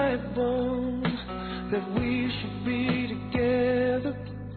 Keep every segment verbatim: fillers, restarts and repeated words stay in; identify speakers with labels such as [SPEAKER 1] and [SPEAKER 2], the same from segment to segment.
[SPEAKER 1] my bones that we should be together.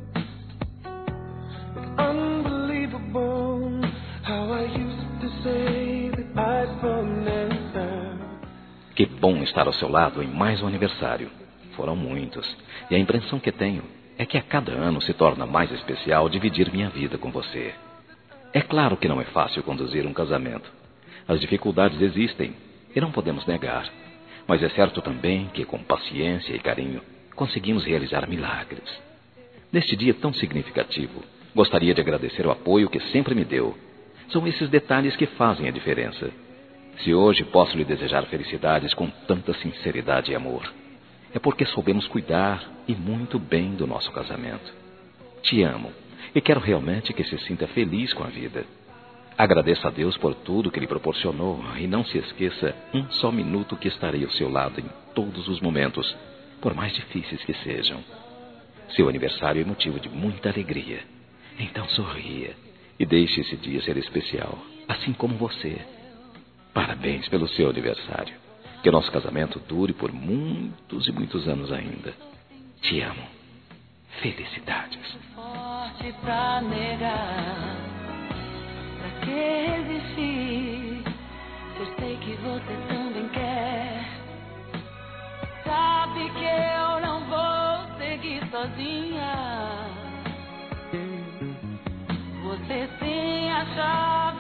[SPEAKER 1] It's unbelievable how I used to say that I'd forever.
[SPEAKER 2] Que bom estar ao seu lado em mais um aniversário. Foram muitos, e a impressão que tenho é que a cada ano se torna mais especial dividir minha vida com você. É claro que não é fácil conduzir um casamento. As dificuldades existem e não podemos negar. Mas é certo também que, com paciência e carinho, conseguimos realizar milagres. Neste dia tão significativo, gostaria de agradecer o apoio que sempre me deu. São esses detalhes que fazem a diferença. Se hoje posso lhe desejar felicidades com tanta sinceridade e amor, é porque soubemos cuidar e muito bem do nosso casamento. Te amo e quero realmente que se sinta feliz com a vida. Agradeça a Deus por tudo que lhe proporcionou e não se esqueça um só minuto que estarei ao seu lado em todos os momentos, por mais difíceis que sejam. Seu aniversário é motivo de muita alegria. Então sorria e deixe esse dia ser especial, assim como você. Parabéns pelo seu aniversário. Que o nosso casamento dure por muitos e muitos anos ainda. Te amo. Felicidades.
[SPEAKER 3] Forte pra negar, pra que resistir? Eu sei que você também quer. Sabe que eu não vou seguir sozinha. Você tem a chave